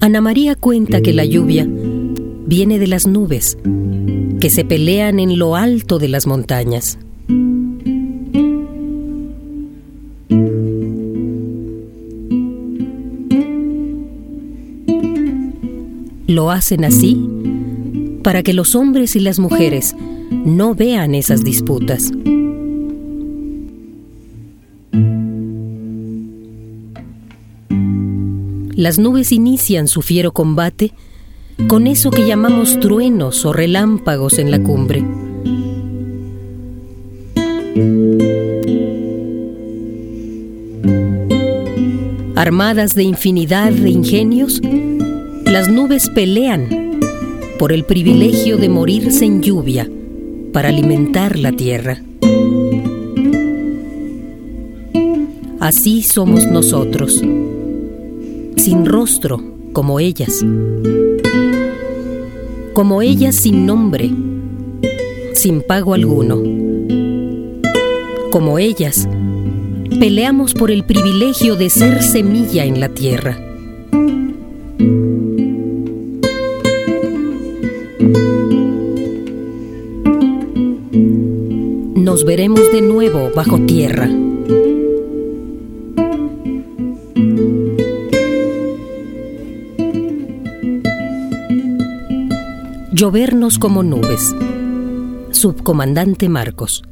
Ana María cuenta que la lluvia viene de las nubes, que se pelean en lo alto de las montañas. Lo hacen así para que los hombres y las mujeres no vean esas disputas. Las nubes inician su fiero combate con eso que llamamos truenos o relámpagos en la cumbre. Armadas de infinidad de ingenios, las nubes pelean por el privilegio de morirse en lluvia para alimentar la tierra. Así somos nosotros, sin rostro como ellas sin nombre, sin pago alguno. Como ellas, peleamos por el privilegio de ser semilla en la tierra. Nos veremos de nuevo bajo tierra. Llovernos como nubes. Subcomandante Marcos.